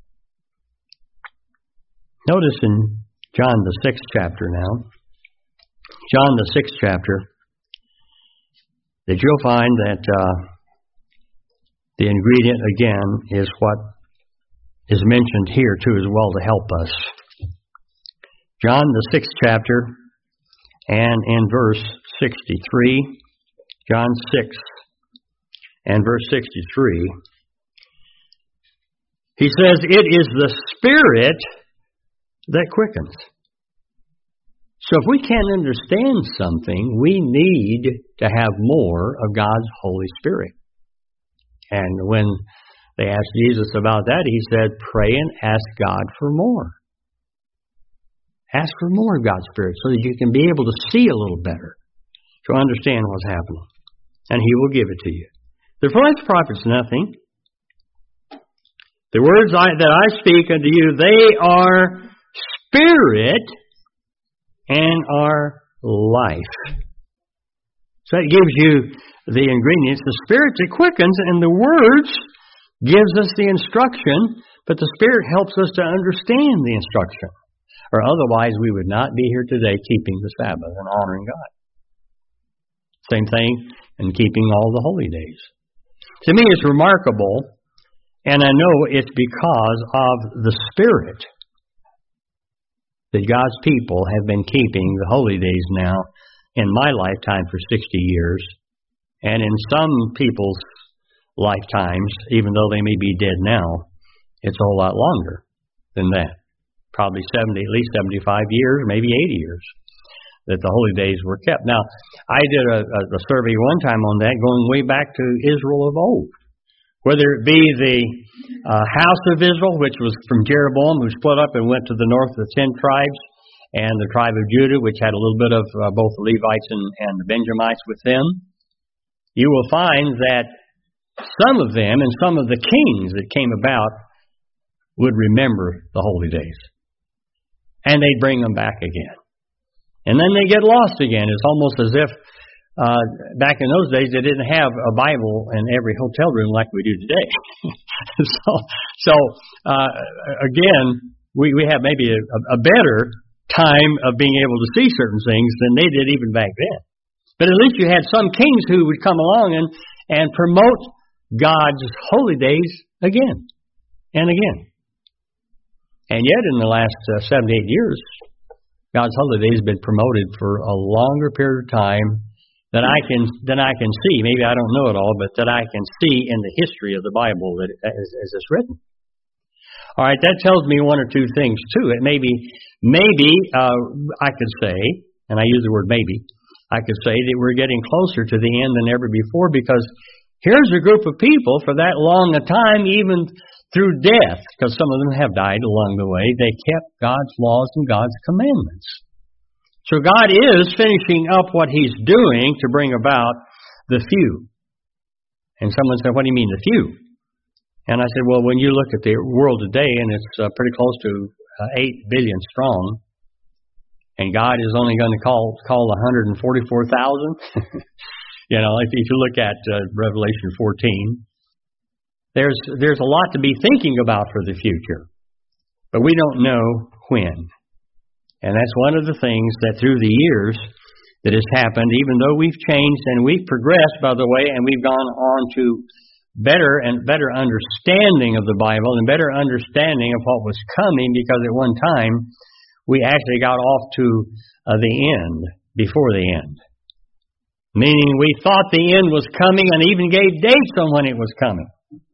Notice in John the 6th chapter now, John the 6th chapter, that you'll find that the ingredient again is what is mentioned here too as well to help us. John the 6th chapter and in verse 63, John 6 and verse 63, he says, It is the Spirit that quickens. So if we can't understand something, we need to have more of God's Holy Spirit. And when they asked Jesus about that, He said, pray and ask God for more. Ask for more of God's Spirit so that you can be able to see a little better, to understand what's happening. And He will give it to you. The flesh profits nothing. The words that I speak unto you, they are spirit and are life. So that gives you the ingredients. The Spirit that quickens, and the words gives us the instruction, but the Spirit helps us to understand the instruction. Or otherwise we would not be here today keeping the Sabbath and honoring God. Same thing in keeping all the holy days. To me it's remarkable, and I know it's because of the Spirit that God's people have been keeping the holy days now in my lifetime for 60 years, and in some people's lifetimes, even though they may be dead now, it's a whole lot longer than that. Probably 70, at least 75 years, maybe 80 years that the holy days were kept. Now, I did a survey one time on that, going way back to Israel of old. Whether it be the house of Israel, which was from Jeroboam, who split up and went to the north of the 10 tribes, and the tribe of Judah, which had a little bit of both the Levites and the Benjamites with them, you will find that some of them and some of the kings that came about would remember the holy days. And they'd bring them back again. And then they get lost again. It's almost as if back in those days they didn't have a Bible in every hotel room like we do today. Again, we have maybe a better time of being able to see certain things than they did even back then. But at least you had some kings who would come along and promote God's holy days again and again. And yet in the last 7 to 8 years, God's holy days have been promoted for a longer period of time than I can see. Maybe I don't know it all, but that I can see in the history of the Bible that as it's written. All right, that tells me one or two things too. It maybe I could say, and I use the word maybe, I could say that we're getting closer to the end than ever before, because here's a group of people for that long a time, even through death, because some of them have died along the way, they kept God's laws and God's commandments. So God is finishing up what He's doing to bring about the few. And someone said, what do you mean the few? And I said, well, when you look at the world today, and it's pretty close to 8 billion strong, and God is only going to call 144,000. You know, if you look at Revelation 14, there's a lot to be thinking about for the future, but we don't know when. And that's one of the things that through the years that has happened, even though we've changed and we've progressed, by the way, and we've gone on to better and better understanding of the Bible and better understanding of what was coming, because at one time we actually got off to the end before the end. Meaning we thought the end was coming and even gave dates on when it was coming.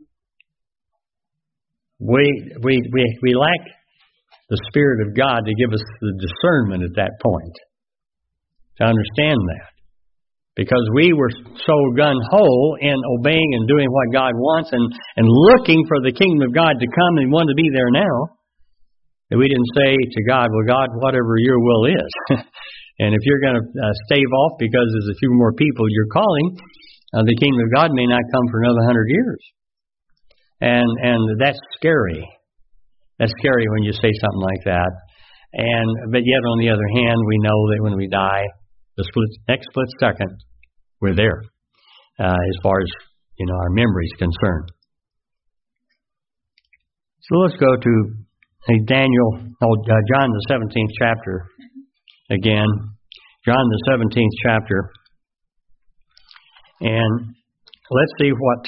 We lack the Spirit of God to give us the discernment at that point to understand that. Because we were so gun-ho in obeying and doing what God wants and looking for the kingdom of God to come and want to be there now, that we didn't say to God, well, God, whatever your will is. And if you're going to stave off because there's a few more people you're calling, the kingdom of God may not come for another 100 years. And that's scary. That's scary when you say something like that. But yet, on the other hand, we know that when we die, the next split second, we're there, as far as our memory is concerned. So let's go to John the 17th chapter again. John the 17th chapter, and let's see what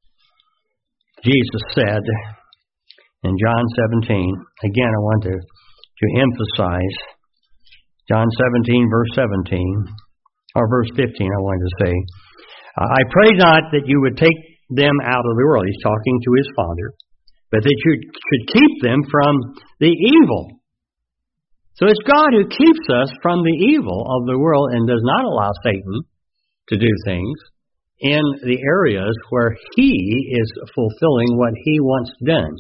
Jesus said in John 17. Again, I want to emphasize John 17, verse 17, or verse 15, I wanted to say. I pray not that you would take them out of the world. He's talking to His Father. But that you should keep them from the evil. So it's God who keeps us from the evil of the world and does not allow Satan to do things in the areas where He is fulfilling what He wants done.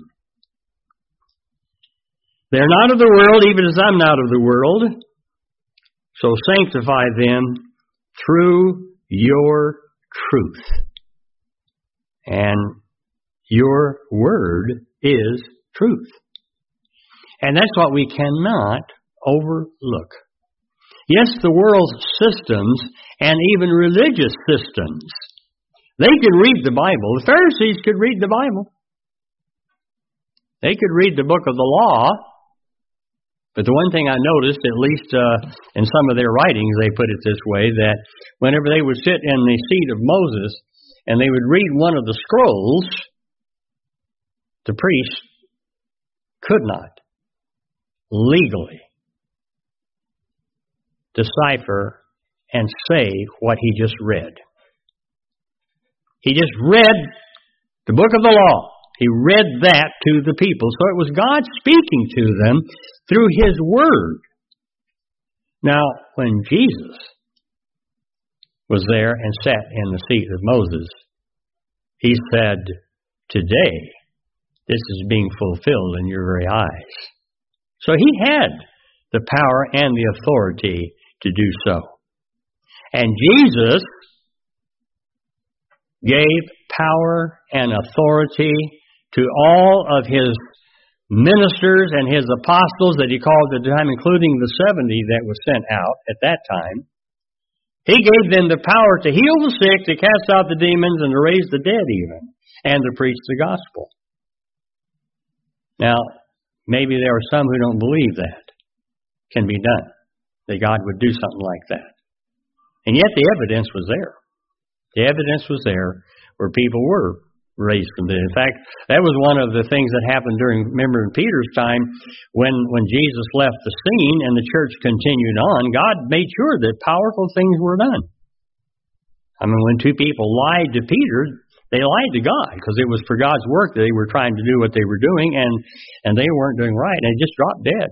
They're not of the world, even as I'm not of the world. So sanctify them through your truth. And your word is truth. And that's what we cannot overlook. Yes, the world's systems and even religious systems, they could read the Bible. The Pharisees could read the Bible. They could read the book of the law. But the one thing I noticed, at least in some of their writings, they put it this way, that whenever they would sit in the seat of Moses and they would read one of the scrolls, the priest could not legally decipher and say what he just read. He just read the book of the law. He read that to the people. So it was God speaking to them through His Word. Now, when Jesus was there and sat in the seat of Moses, He said, today, this is being fulfilled in your very eyes. So He had the power and the authority to do so. And Jesus gave power and authority to all of His ministers and His apostles that He called at the time, including the 70 that was sent out at that time. He gave them the power to heal the sick, to cast out the demons, and to raise the dead even, and to preach the gospel. Now, maybe there are some who don't believe that can be done, that God would do something like that. And yet the evidence was there. The evidence was there where people were raised from the dead. In fact, that was one of the things that happened remember in Peter's time, when Jesus left the scene and the church continued on, God made sure that powerful things were done. I mean, when two people lied to Peter, they lied to God, because it was for God's work that they were trying to do what they were doing, and they weren't doing right, and they just dropped dead.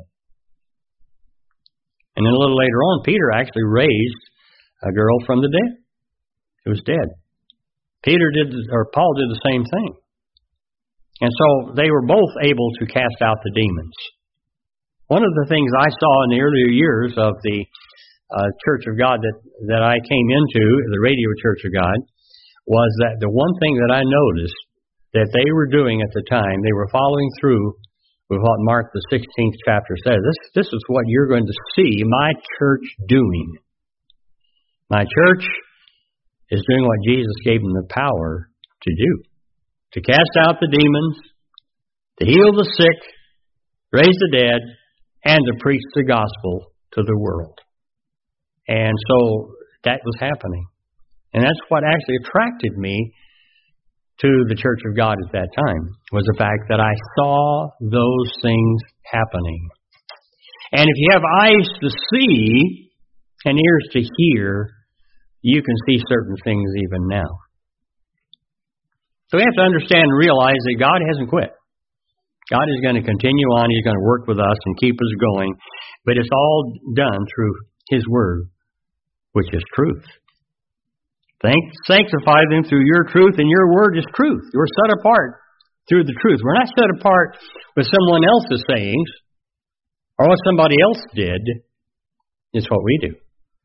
And then a little later on, Peter actually raised a girl from the dead. It was dead. Paul did the same thing. And so they were both able to cast out the demons. One of the things I saw in the earlier years of the Church of God that I came into, the Radio Church of God, was that the one thing that I noticed that they were doing at the time, they were following through with what Mark the 16th chapter says. This is what you're going to see my church doing. My church is doing what Jesus gave them the power to do. To cast out the demons, to heal the sick, raise the dead, and to preach the gospel to the world. And so that was happening. And that's what actually attracted me to the Church of God at that time, was the fact that I saw those things happening. And if you have eyes to see and ears to hear, you can see certain things even now. So we have to understand and realize that God hasn't quit. God is going to continue on. He's going to work with us and keep us going. But it's all done through His Word, which is truth. Sanctify them through your truth, and your Word is truth. You're set apart through the truth. We're not set apart with someone else's sayings or what somebody else did. It's what we do.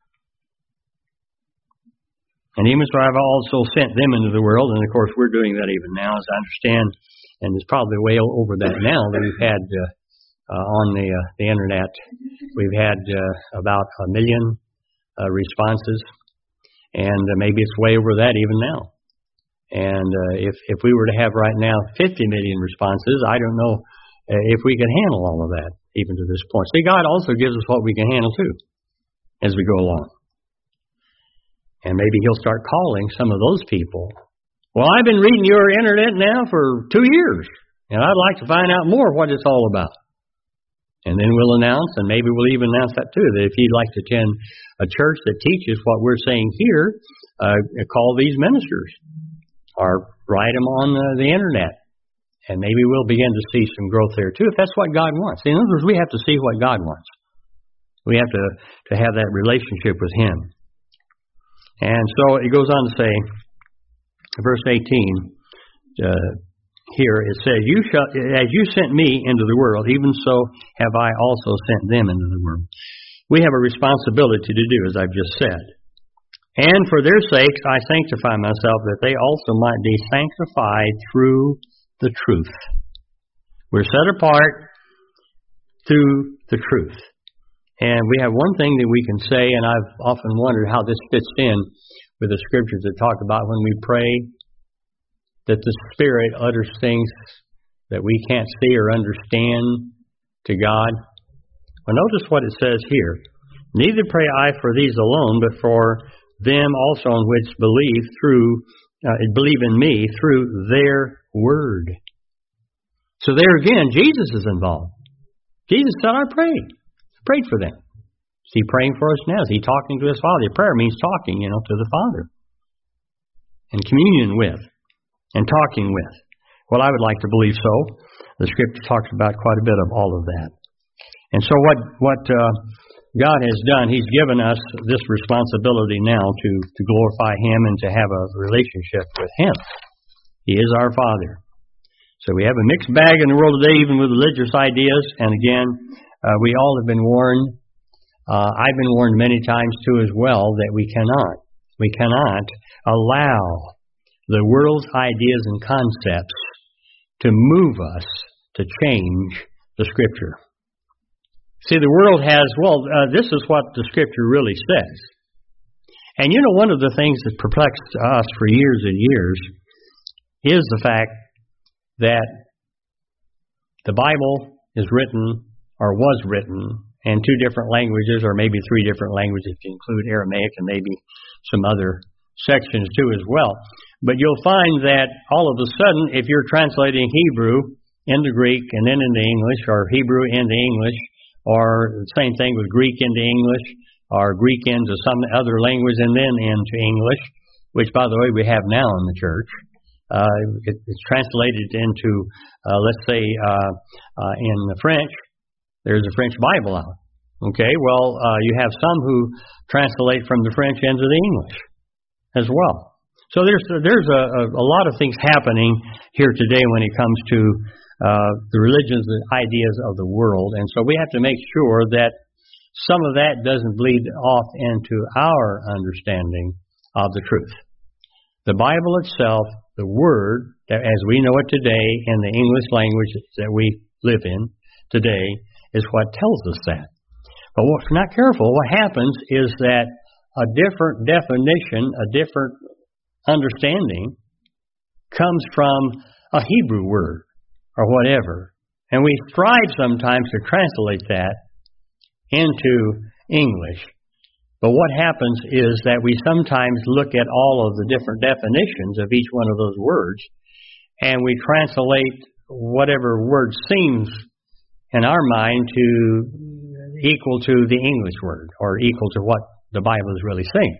And even so, I've also sent them into the world, and of course we're doing that even now, as I understand, and it's probably way over that now, that we've had on the internet, we've had about 1 million responses, and maybe it's way over that even now. And if we were to have right now 50 million responses, I don't know if we can handle all of that, even to this point. See, God also gives us what we can handle too, as we go along. And maybe He'll start calling some of those people. Well, I've been reading your internet now for 2 years, and I'd like to find out more what it's all about. And then we'll announce, and maybe we'll even announce that too, that if you'd like to attend a church that teaches what we're saying here, call these ministers or write them on the internet. And maybe we'll begin to see some growth there too, if that's what God wants. In other words, we have to see what God wants. We have to have that relationship with Him. And so it goes on to say, verse 18, here it says, as you sent me into the world, even so have I also sent them into the world. We have a responsibility to do, as I've just said. And for their sakes I sanctify myself, that they also might be sanctified through the truth. We're set apart through the truth. And we have one thing that we can say, and I've often wondered how this fits in with the scriptures that talk about when we pray, that the Spirit utters things that we can't see or understand to God. Well, notice what it says here. Neither pray I for these alone, but for them also on which believe in me through their word. So there again, Jesus is involved. Jesus said, I prayed. Prayed for them. Is He praying for us now? Is He talking to His Father? Prayer means talking, to the Father. And communion with. And talking with. Well, I would like to believe so. The Scripture talks about quite a bit of all of that. And so what God has done, He's given us this responsibility now to glorify Him and to have a relationship with Him. He is our Father. So we have a mixed bag in the world today, even with religious ideas. And again, we all have been warned. I've been warned many times too as well that we cannot allow the world's ideas and concepts to move us to change the Scripture. See, the world has, this is what the Scripture really says. And you know, one of the things that perplexed us for years and years is the fact that the Bible is written, or was written, in 2 different languages, or maybe 3 different languages if you include Aramaic and maybe some other sections too as well. But you'll find that all of a sudden, if you're translating Hebrew into Greek and then into English, or Hebrew into English, or the same thing with Greek into English, or Greek into some other language and then into English, which, by the way, we have now in the church. It's translated into, let's say, in the French, there's a French Bible out. Okay, well, you have some who translate from the French into the English as well. So there's a lot of things happening here today when it comes to the religions and ideas of the world. And so we have to make sure that some of that doesn't bleed off into our understanding of the truth. The Bible itself, the Word, as we know it today in the English language that we live in today, is what tells us that. But if we're not careful, what happens is that a different definition, a different understanding comes from a Hebrew word or whatever. And we strive sometimes to translate that into English. But what happens is that we sometimes look at all of the different definitions of each one of those words, and we translate whatever word seems in our mind to equal to the English word, or equal to what the Bible is really saying.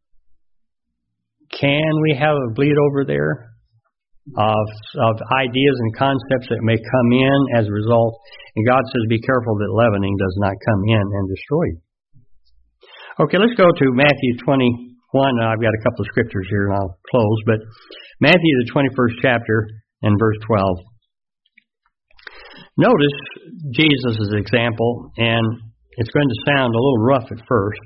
Can we have a bleed over there of ideas and concepts that may come in as a result? And God says, be careful that leavening does not come in and destroy you. Okay, let's go to Matthew 21. I've got a couple of scriptures here and I'll close. But Matthew, the 21st chapter and verse 12. Notice Jesus' example, and it's going to sound a little rough at first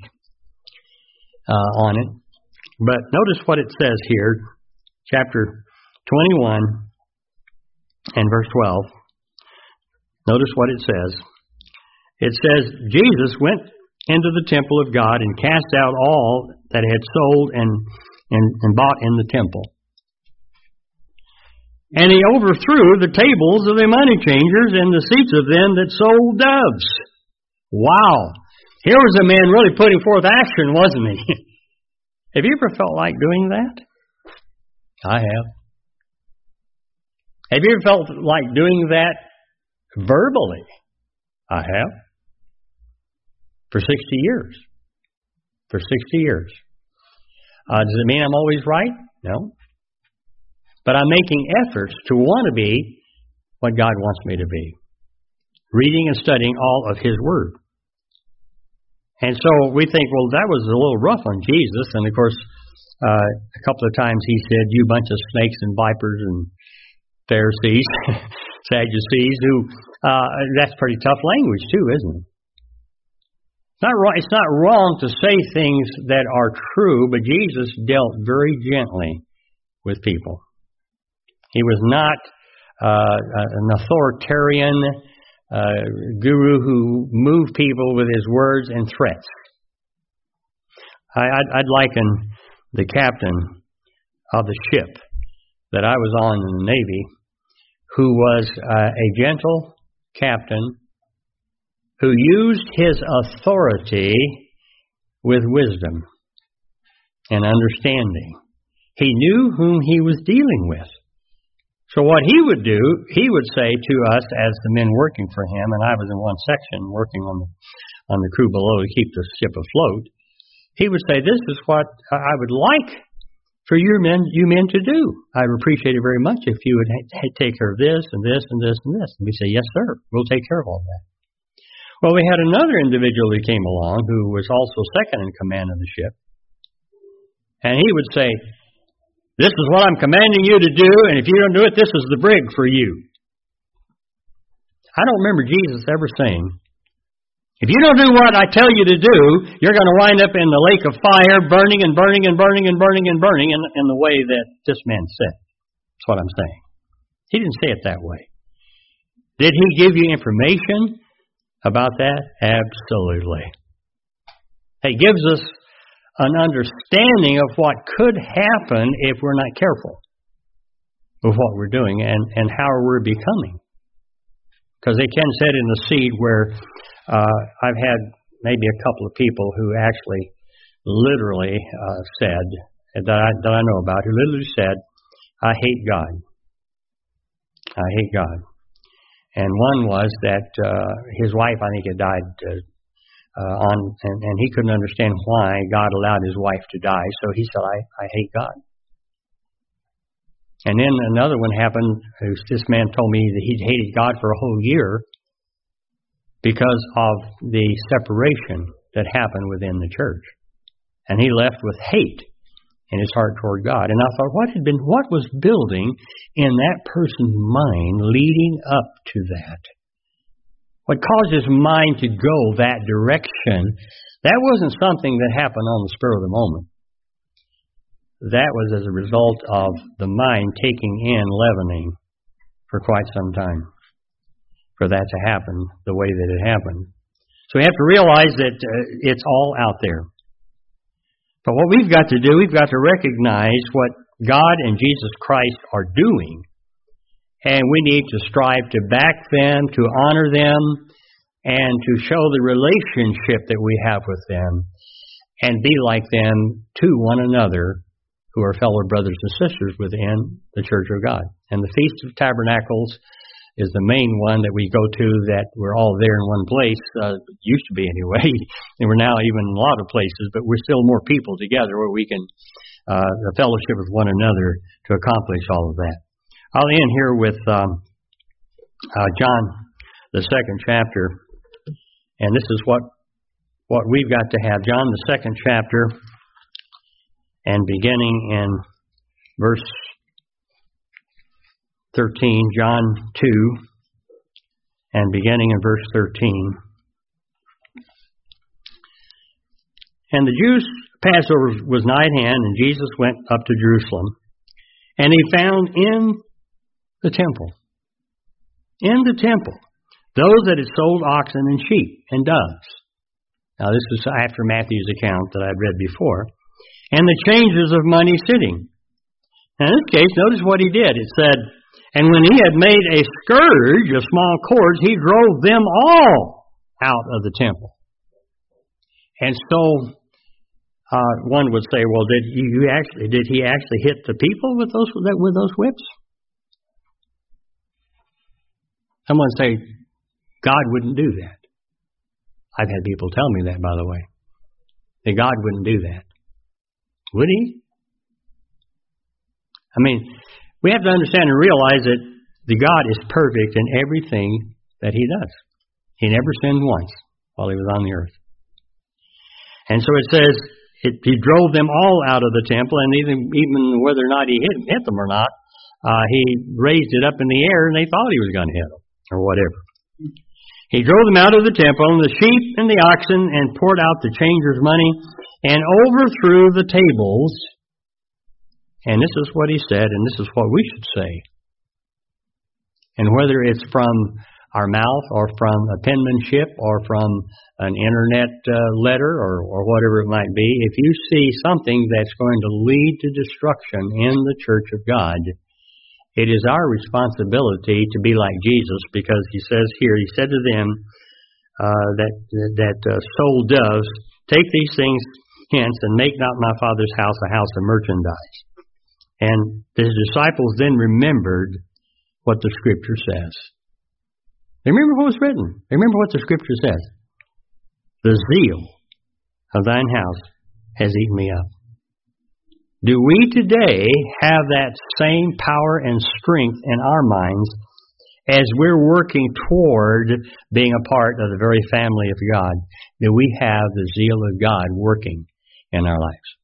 on it. But notice what it says here, chapter 21 and verse 12. Notice what it says. It says, Jesus went into the temple of God and cast out all that had sold and bought in the temple. And he overthrew the tables of the money changers and the seats of them that sold doves. Wow. Here was a man really putting forth action, wasn't he? Have you ever felt like doing that? I have. Have you ever felt like doing that verbally? I have. For 60 years. For 60 years. Does it mean I'm always right? No. But I'm making efforts to want to be what God wants me to be. Reading and studying all of His Word. And so we think, well, that was a little rough on Jesus. And of course, a couple of times He said, you bunch of snakes and vipers and Pharisees, Sadducees, who, that's pretty tough language too, isn't it? It's not wrong to say things that are true, but Jesus dealt very gently with people. He was not an authoritarian guru who moved people with his words and threats. I'd liken the captain of the ship that I was on in the Navy, who was a gentle captain who used his authority with wisdom and understanding. He knew whom he was dealing with. So what he would do, he would say to us as the men working for him, and I was in one section working on the crew below to keep the ship afloat, he would say, this is what I would like for you men to do. I would appreciate it very much if you would take care of this and this and this and this. And we say, yes, sir, we'll take care of all that. Well, we had another individual who came along who was also second in command of the ship. And he would say, this is what I'm commanding you to do, and if you don't do it, this is the brig for you. I don't remember Jesus ever saying, If you don't do what I tell you to do, you're going to wind up in the lake of fire, burning and burning and burning and burning and burning in the way that this man said. That's what I'm saying. He didn't say it that way. Did he give you information about that? Absolutely. He gives us an understanding of what could happen if we're not careful with what we're doing and how we're becoming. Because they can set in the seed where I've had maybe a couple of people who actually literally said, that I know about, who literally said, I hate God. I hate God. And one was that his wife, I think, had died and he couldn't understand why God allowed his wife to die. So he said, I hate God. And then another one happened. This man told me that he'd hated God for a whole year because of the separation that happened within the church. And he left with hate in his heart toward God. And I thought, what was building in that person's mind leading up to that? What caused his mind to go that direction? That wasn't something that happened on the spur of the moment. That was as a result of the mind taking in leavening for quite some time for that to happen the way that it happened. So we have to realize that it's all out there. But what we've got to do, we've got to recognize what God and Jesus Christ are doing. And we need to strive to back them, to honor them, and to show the relationship that we have with them, and be like them to one another who are fellow brothers and sisters within the Church of God. And the Feast of Tabernacles is the main one that we go to, that we're all there in one place. Used to be anyway, and we're now even in a lot of places, but we're still more people together where we can fellowship with one another to accomplish all of that. I'll end here with John, the 2nd chapter, and this is what we've got to have. John, the 2nd chapter, and beginning in verse 13, John 2, and beginning in verse 13. And the Jews' Passover was nigh at hand, and Jesus went up to Jerusalem, and he found in the temple, those that had sold oxen and sheep and doves. Now this is after Matthew's account that I'd read before. And the changers of money sitting. Now in this case, notice what he did. It said, and when he had made a scourge of small cords, he drove them all out of the temple. And so one would say, well, did he actually hit the people with those whips? Someone say, God wouldn't do that. I've had people tell me that, by the way. That God wouldn't do that. Would he? I mean, we have to understand and realize that the God is perfect in everything that he does. He never sinned once while he was on the earth. And so it says, he drove them all out of the temple, and even whether or not he hit them or not, he raised it up in the air, and they thought he was going to hit them, or whatever. He drove them out of the temple, and the sheep and the oxen, and poured out the changers' money, and overthrew the tables. And this is what he said, and this is what we should say. And whether it's from our mouth, or from a penmanship, or from an internet letter, or whatever it might be, if you see something that's going to lead to destruction in the Church of God, it is our responsibility to be like Jesus, because he says here, he said to them that sold doves, take these things hence and make not my Father's house a house of merchandise. And his disciples then remembered what the Scripture says. They remember what was written. They remember what the Scripture says. The zeal of thine house has eaten me up. Do we today have that same power and strength in our minds as we're working toward being a part of the very family of God? Do we have the zeal of God working in our lives?